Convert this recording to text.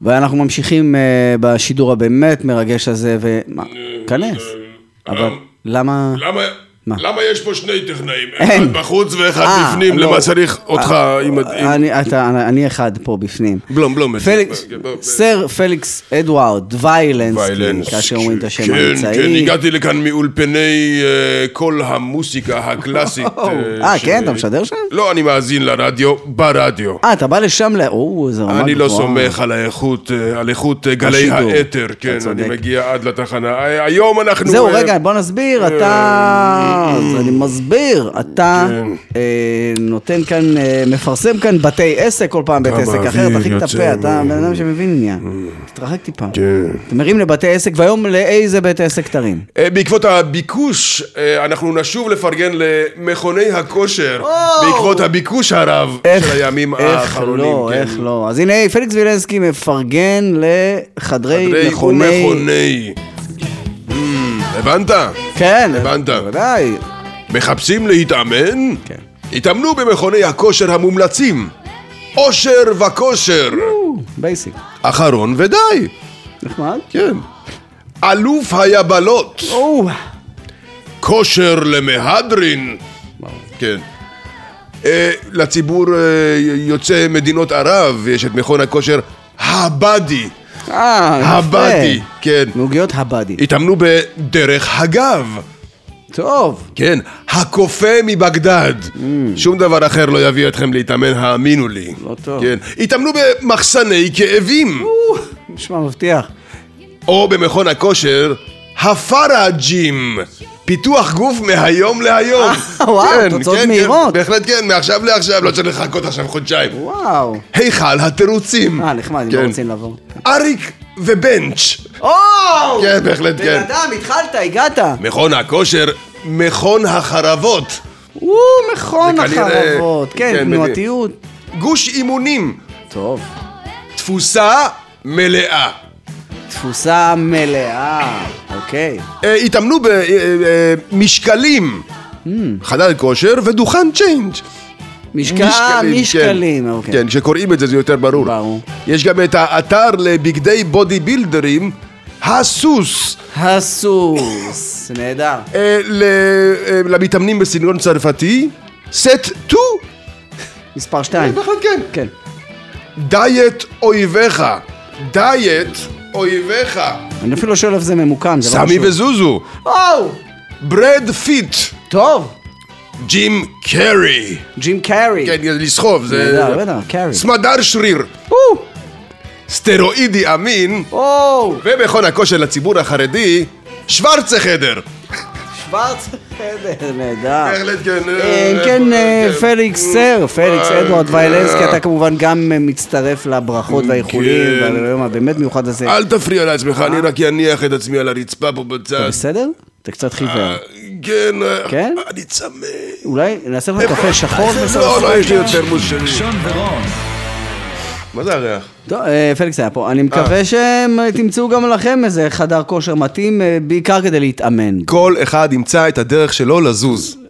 ואנחנו ממשיכים בשידור הבאמת מרגש הזה, וכנס. אבל למה... למה יש פה שני טכנאים? אחד בחוץ ואחד בפנים, למה צריך אותך? אני אחד פה בפנים. בלום. סר פליקס אדוארד ויילנסקי, כאשר אומרים את השם האמצעי. כן, הגעתי לכאן מאולפני כל המוסיקה הקלאסית. כן, אתה משדר שם? לא, אני מאזין לרדיו, ברדיו. אתה בא לשם אני לא סומך על איכות גלי האתר, כן, אני מגיע עד לתחנה. היום אנחנו... זהו, רגע, בוא נסביר, אז אני מסביר, אתה נותן כאן, מפרסם כאן בתי עסק, כל פעם בית עסק אחר, תרחיק את הפה, אתה בן אדם שמבין עניין, תתרחק טיפה. אתה מרים לבתי עסק, והיום לאיזה בית עסק תרים? בעקבות הביקוש, אנחנו נשוב לפרגן למכוני הכושר, בעקבות הביקוש הרב של הימים האחרונים. איך לא. אז הנה, פליקס ויילנסקי מפרגן לחדרי מכוני... הבנת? כן, בוודאי. מחפשים להתאמן? כן. התאמנו במכוני הכושר המומלצים. אושר וכושר. בייסיק. אחרון ודי. נחמד? כן. אלוף היבלות. כושר למהדרין. כן. לציבור יוצא מדינות ערב, יש את מכון הכושר הבאדי. הבאדי, כן. נוגיות הבאדי. התאמנו בדרך הגב. טוב. כן, הקופה מבגדד. שום דבר אחר לא יביא אתכם להתאמן, האמינו לי. לא טוב. כן. התאמנו במחסני כאבים. נשמע מבטיח. או במכון הכושר, הפארג'ים. פיתוח גוף מהיום להיום. וואו, תוצאות מהירות. בהחלט כן, מעכשיו לעכשיו, לא צריך לחכות עכשיו חודשיים. וואו. היכל התירוצים. נחמד, אם לא רוצים לעבור. אריק ובנץ'. כן, בהחלט כן. בן אדם, התחלת, הגעת. מכון הכושר, מכון החרבות. מכון החרבות, כן, תנועתיות. גוש אימונים. טוב. תפוסה מלאה. תפוסה מלאה, אוקיי. התאמנו במשקלים. חדר כושר ודוכן צ'יינג'. משקלים, אוקיי. כן, כשקוראים את זה יותר ברור. יש גם את האתר לבגדי בודי בילדרים, הסוס. נהדר. למתאמנים בסגנון צרפתי, סט 2. מספר 2. כן. דיאט אויביך. אני אפילו שואל איפה זה ממוקם. סמי וזוזו. ברד פיט. טוב. ג'ים קרי. כן, לסחוב. קרי. סמדר שריר. סטרואידי אמין. ומכון הכושר לציבור החרדי, שוורצה חדר. נהדר. בהחלט כן. כן, פליקס אדוארד ויילנסקי, אתה כמובן גם מצטרף לברכות והאיחולים והיום הבאמת מיוחד הזה. אל תפריע לעצמך, אני רק אניח את עצמי על הרצפה פה בצד. אתה בסדר? אתה קצת חיוור. כן, אני צמא. אולי נעשה לך קפה שחור? לא, יש לי יותר מוס שלי. מה זה הריח? טוב, פליקס היה פה. אני מקווה שתמצאו גם לכם איזה חדר כושר מתאים, בעיקר כדי להתאמן. כל אחד ימצא את הדרך שלו לזוז.